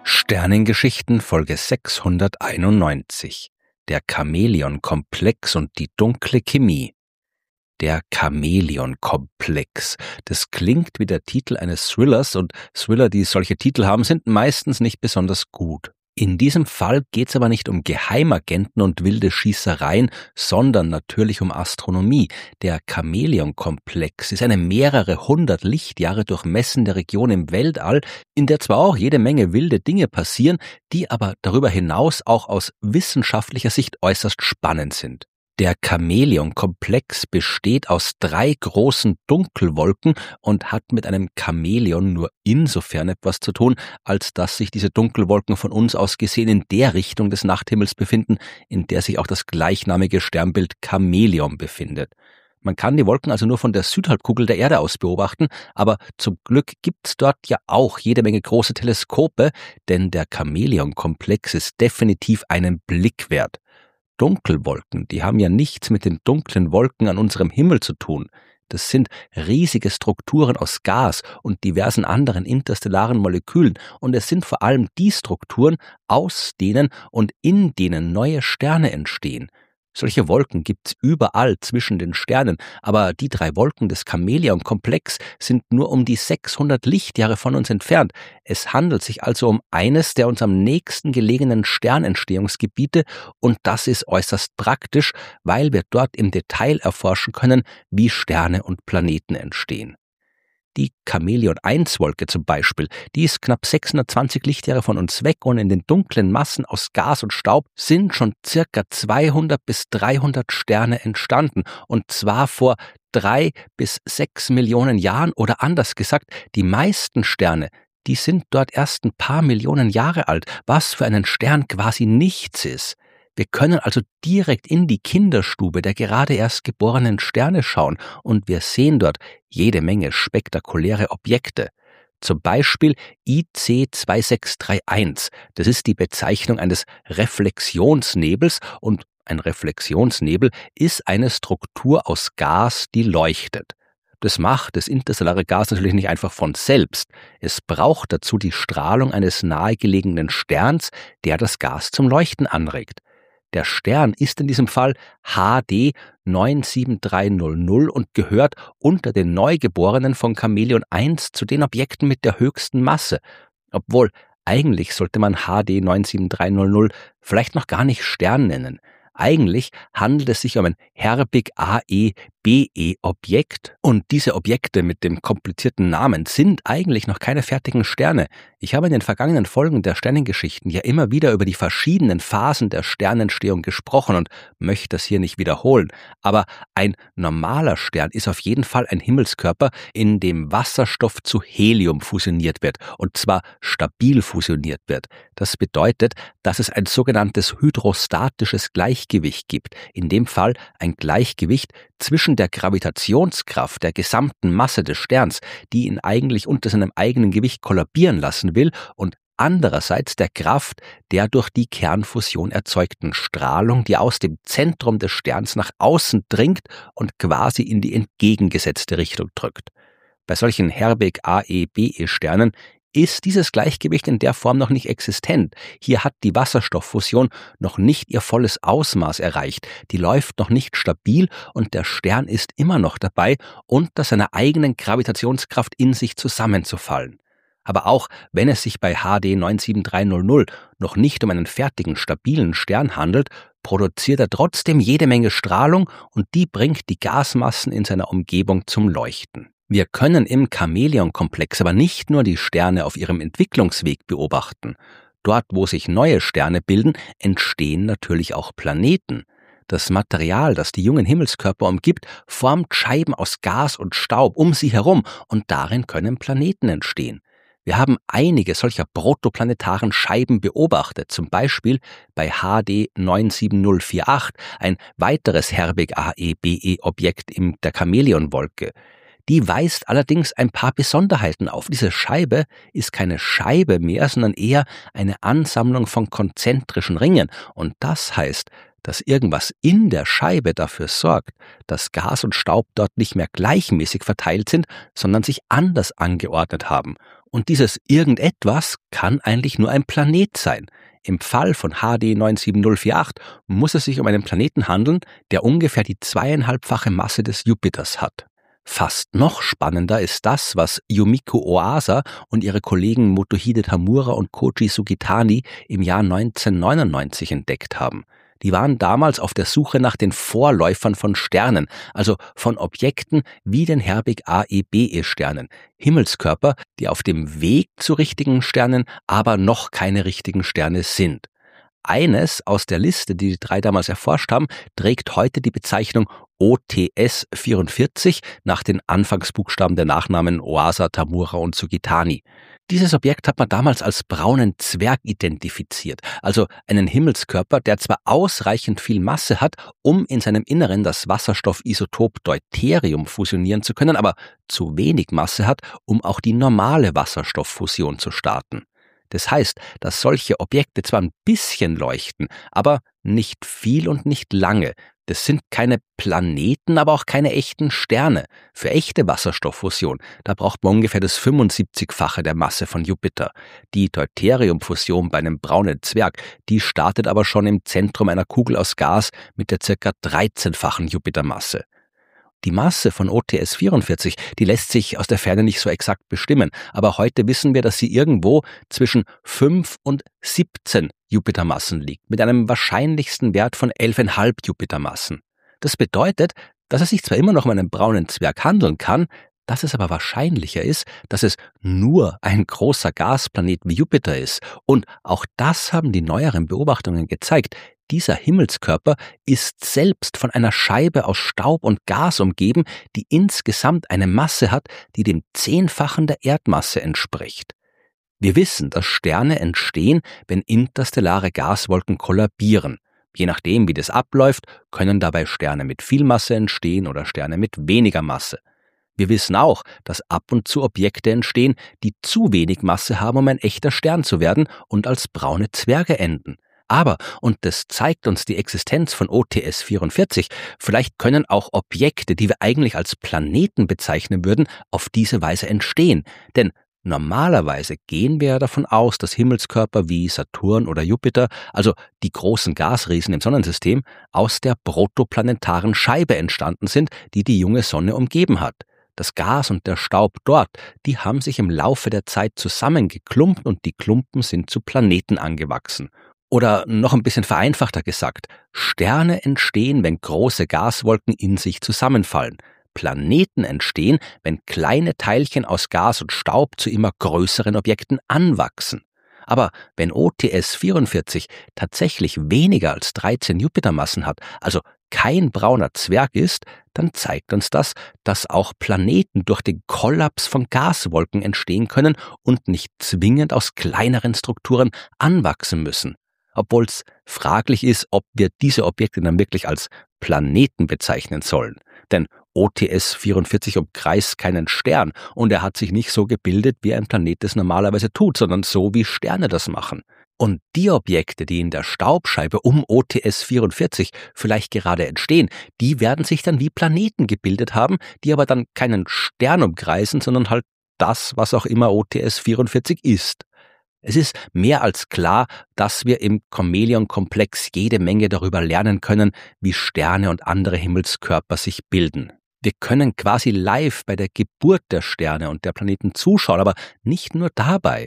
Sternengeschichten Folge 691. Der Chamäleon-Komplex und die dunkle Chemie. Der Chamäleon-Komplex. Das klingt wie der Titel eines Thrillers, und Thriller, die solche Titel haben, sind meistens nicht besonders gut. In diesem Fall geht's aber nicht um Geheimagenten und wilde Schießereien, sondern natürlich um Astronomie. Der Chamäleon-Komplex ist eine mehrere hundert Lichtjahre durchmessende Region im Weltall, in der zwar auch jede Menge wilde Dinge passieren, die aber darüber hinaus auch aus wissenschaftlicher Sicht äußerst spannend sind. Der Chamäleon-Komplex besteht aus 3 großen Dunkelwolken und hat mit einem Chamäleon nur insofern etwas zu tun, als dass sich diese Dunkelwolken von uns aus gesehen in der Richtung des Nachthimmels befinden, in der sich auch das gleichnamige Sternbild Chamäleon befindet. Man kann die Wolken also nur von der Südhalbkugel der Erde aus beobachten, aber zum Glück gibt's dort ja auch jede Menge große Teleskope, denn der Chamäleon-Komplex ist definitiv einen Blick wert. Dunkelwolken, die haben ja nichts mit den dunklen Wolken an unserem Himmel zu tun. Das sind riesige Strukturen aus Gas und diversen anderen interstellaren Molekülen, und es sind vor allem die Strukturen, aus denen und in denen neue Sterne entstehen. Solche Wolken gibt's überall zwischen den Sternen, aber die 3 Wolken des Chamäleon-Komplex sind nur um die 600 Lichtjahre von uns entfernt. Es handelt sich also um eines der uns am nächsten gelegenen Sternentstehungsgebiete, und das ist äußerst praktisch, weil wir dort im Detail erforschen können, wie Sterne und Planeten entstehen. Die Chamäleon-1-Wolke zum Beispiel, die ist knapp 620 Lichtjahre von uns weg, und in den dunklen Massen aus Gas und Staub sind schon circa 200 bis 300 Sterne entstanden, und zwar vor 3 bis 6 Millionen Jahren, oder anders gesagt, die meisten Sterne, die sind dort erst ein paar Millionen Jahre alt, was für einen Stern quasi nichts ist. Wir können also direkt in die Kinderstube der gerade erst geborenen Sterne schauen, und wir sehen dort jede Menge spektakuläre Objekte. Zum Beispiel IC 2631. Das ist die Bezeichnung eines Reflexionsnebels, und ein Reflexionsnebel ist eine Struktur aus Gas, die leuchtet. Das macht das interstellare Gas natürlich nicht einfach von selbst. Es braucht dazu die Strahlung eines nahegelegenen Sterns, der das Gas zum Leuchten anregt. Der Stern ist in diesem Fall HD 97300 und gehört unter den Neugeborenen von Chamäleon 1 zu den Objekten mit der höchsten Masse. Obwohl, eigentlich sollte man HD 97300 vielleicht noch gar nicht Stern nennen. Eigentlich handelt es sich um ein Herbig-Ae-Be-Objekt, und diese Objekte mit dem komplizierten Namen sind eigentlich noch keine fertigen Sterne. Ich habe in den vergangenen Folgen der Sternengeschichten ja immer wieder über die verschiedenen Phasen der Sternentstehung gesprochen und möchte das hier nicht wiederholen. Aber ein normaler Stern ist auf jeden Fall ein Himmelskörper, in dem Wasserstoff zu Helium fusioniert wird, und zwar stabil fusioniert wird. Das bedeutet, dass es ein sogenanntes hydrostatisches Gleichgewicht gibt, in dem Fall ein Gleichgewicht zwischen der Gravitationskraft der gesamten Masse des Sterns, die ihn eigentlich unter seinem eigenen Gewicht kollabieren lassen will, und andererseits der Kraft der durch die Kernfusion erzeugten Strahlung, die aus dem Zentrum des Sterns nach außen dringt und quasi in die entgegengesetzte Richtung drückt. Bei solchen Herbig-Ae-Be-Sternen ist dieses Gleichgewicht in der Form noch nicht existent. Hier hat die Wasserstofffusion noch nicht ihr volles Ausmaß erreicht, die läuft noch nicht stabil, und der Stern ist immer noch dabei, unter seiner eigenen Gravitationskraft in sich zusammenzufallen. Aber auch wenn es sich bei HD 97300 noch nicht um einen fertigen, stabilen Stern handelt, produziert er trotzdem jede Menge Strahlung, und die bringt die Gasmassen in seiner Umgebung zum Leuchten. Wir können im Chamäleon-Komplex aber nicht nur die Sterne auf ihrem Entwicklungsweg beobachten. Dort, wo sich neue Sterne bilden, entstehen natürlich auch Planeten. Das Material, das die jungen Himmelskörper umgibt, formt Scheiben aus Gas und Staub um sie herum, und darin können Planeten entstehen. Wir haben einige solcher protoplanetaren Scheiben beobachtet, zum Beispiel bei HD 97048, ein weiteres Herbig-Ae-Be-Objekt in der Chamäleon-Wolke. Die weist allerdings ein paar Besonderheiten auf. Diese Scheibe ist keine Scheibe mehr, sondern eher eine Ansammlung von konzentrischen Ringen. Und das heißt, dass irgendwas in der Scheibe dafür sorgt, dass Gas und Staub dort nicht mehr gleichmäßig verteilt sind, sondern sich anders angeordnet haben. Und dieses Irgendetwas kann eigentlich nur ein Planet sein. Im Fall von HD 97048 muss es sich um einen Planeten handeln, der ungefähr die 2,5-fache Masse des Jupiters hat. Fast noch spannender ist das, was Yumiko Oasa und ihre Kollegen Motohide Tamura und Koji Sugitani im Jahr 1999 entdeckt haben. Die waren damals auf der Suche nach den Vorläufern von Sternen, also von Objekten wie den Herbig Aebe-Sternen, Himmelskörper, die auf dem Weg zu richtigen Sternen, aber noch keine richtigen Sterne sind. Eines aus der Liste, die die drei damals erforscht haben, trägt heute die Bezeichnung OTS 44 nach den Anfangsbuchstaben der Nachnamen Oasa, Tamura und Sugitani. Dieses Objekt hat man damals als braunen Zwerg identifiziert, also einen Himmelskörper, der zwar ausreichend viel Masse hat, um in seinem Inneren das Wasserstoffisotop Deuterium fusionieren zu können, aber zu wenig Masse hat, um auch die normale Wasserstofffusion zu starten. Das heißt, dass solche Objekte zwar ein bisschen leuchten, aber nicht viel und nicht lange. Das sind keine Planeten, aber auch keine echten Sterne. Für echte Wasserstofffusion, da braucht man ungefähr das 75-fache der Masse von Jupiter. Die Deuteriumfusion bei einem braunen Zwerg, die startet aber schon im Zentrum einer Kugel aus Gas mit der ca. 13-fachen Jupitermasse. Die Masse von OTS 44, die lässt sich aus der Ferne nicht so exakt bestimmen, aber heute wissen wir, dass sie irgendwo zwischen 5 und 17 Jupitermassen liegt, mit einem wahrscheinlichsten Wert von 11,5 Jupitermassen. Das bedeutet, dass es sich zwar immer noch um einen braunen Zwerg handeln kann, dass es aber wahrscheinlicher ist, dass es nur ein großer Gasplanet wie Jupiter ist. Und auch das haben die neueren Beobachtungen gezeigt. Dieser Himmelskörper ist selbst von einer Scheibe aus Staub und Gas umgeben, die insgesamt eine Masse hat, die dem 10-fachen der Erdmasse entspricht. Wir wissen, dass Sterne entstehen, wenn interstellare Gaswolken kollabieren. Je nachdem, wie das abläuft, können dabei Sterne mit viel Masse entstehen oder Sterne mit weniger Masse. Wir wissen auch, dass ab und zu Objekte entstehen, die zu wenig Masse haben, um ein echter Stern zu werden und als braune Zwerge enden. Aber, und das zeigt uns die Existenz von OTS 44, vielleicht können auch Objekte, die wir eigentlich als Planeten bezeichnen würden, auf diese Weise entstehen. Denn normalerweise gehen wir ja davon aus, dass Himmelskörper wie Saturn oder Jupiter, also die großen Gasriesen im Sonnensystem, aus der protoplanetaren Scheibe entstanden sind, die die junge Sonne umgeben hat. Das Gas und der Staub dort, die haben sich im Laufe der Zeit zusammengeklumpt und die Klumpen sind zu Planeten angewachsen. Oder noch ein bisschen vereinfachter gesagt, Sterne entstehen, wenn große Gaswolken in sich zusammenfallen. Planeten entstehen, wenn kleine Teilchen aus Gas und Staub zu immer größeren Objekten anwachsen. Aber wenn OTS 44 tatsächlich weniger als 13 Jupitermassen hat, also kein brauner Zwerg ist, dann zeigt uns das, dass auch Planeten durch den Kollaps von Gaswolken entstehen können und nicht zwingend aus kleineren Strukturen anwachsen müssen. Obwohl es fraglich ist, ob wir diese Objekte dann wirklich als Planeten bezeichnen sollen. Denn OTS 44 umkreist keinen Stern und er hat sich nicht so gebildet, wie ein Planet es normalerweise tut, sondern so, wie Sterne das machen. Und die Objekte, die in der Staubscheibe um OTS 44 vielleicht gerade entstehen, die werden sich dann wie Planeten gebildet haben, die aber dann keinen Stern umkreisen, sondern halt das, was auch immer OTS 44 ist. Es ist mehr als klar, dass wir im Chamäleon-Komplex jede Menge darüber lernen können, wie Sterne und andere Himmelskörper sich bilden. Wir können quasi live bei der Geburt der Sterne und der Planeten zuschauen, aber nicht nur dabei.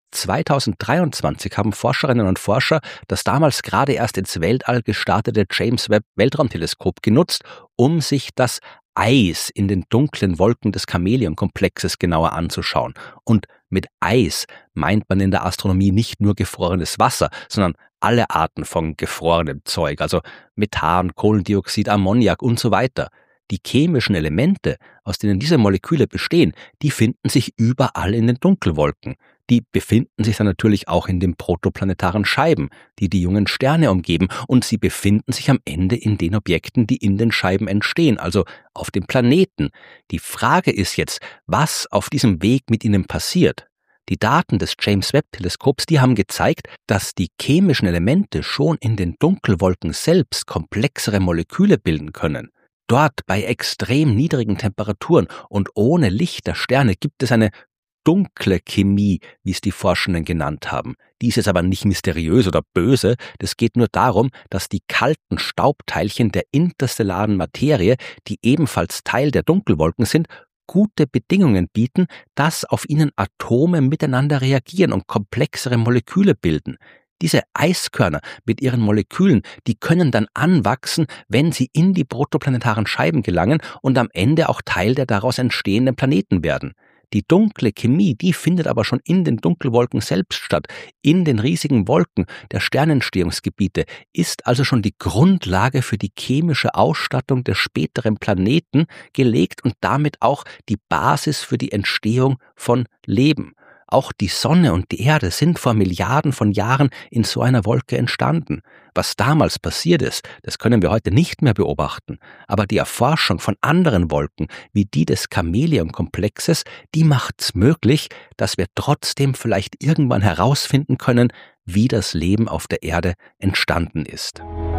2023 haben Forscherinnen und Forscher das damals gerade erst ins Weltall gestartete James Webb Weltraumteleskop genutzt, um sich das Eis in den dunklen Wolken des Chamäleon-Komplexes genauer anzuschauen. Und mit Eis meint man in der Astronomie nicht nur gefrorenes Wasser, sondern alle Arten von gefrorenem Zeug, also Methan, Kohlendioxid, Ammoniak und so weiter. Die chemischen Elemente, aus denen diese Moleküle bestehen, die finden sich überall in den Dunkelwolken. Die befinden sich dann natürlich auch in den protoplanetaren Scheiben, die die jungen Sterne umgeben, und sie befinden sich am Ende in den Objekten, die in den Scheiben entstehen, also auf den Planeten. Die Frage ist jetzt, was auf diesem Weg mit ihnen passiert. Die Daten des James-Webb-Teleskops, die haben gezeigt, dass die chemischen Elemente schon in den Dunkelwolken selbst komplexere Moleküle bilden können. Dort bei extrem niedrigen Temperaturen und ohne Licht der Sterne gibt es eine dunkle Chemie, wie es die Forschenden genannt haben. Die ist jetzt aber nicht mysteriös oder böse. Das geht nur darum, dass die kalten Staubteilchen der interstellaren Materie, die ebenfalls Teil der Dunkelwolken sind, gute Bedingungen bieten, dass auf ihnen Atome miteinander reagieren und komplexere Moleküle bilden. Diese Eiskörner mit ihren Molekülen, die können dann anwachsen, wenn sie in die protoplanetaren Scheiben gelangen und am Ende auch Teil der daraus entstehenden Planeten werden. Die dunkle Chemie, die findet aber schon in den Dunkelwolken selbst statt. In den riesigen Wolken der Sternentstehungsgebiete ist also schon die Grundlage für die chemische Ausstattung der späteren Planeten gelegt und damit auch die Basis für die Entstehung von Leben. Auch die Sonne und die Erde sind vor Milliarden von Jahren in so einer Wolke entstanden. Was damals passiert ist, das können wir heute nicht mehr beobachten. Aber die Erforschung von anderen Wolken, wie die des Chamäleon-Komplexes, die macht's möglich, dass wir trotzdem vielleicht irgendwann herausfinden können, wie das Leben auf der Erde entstanden ist.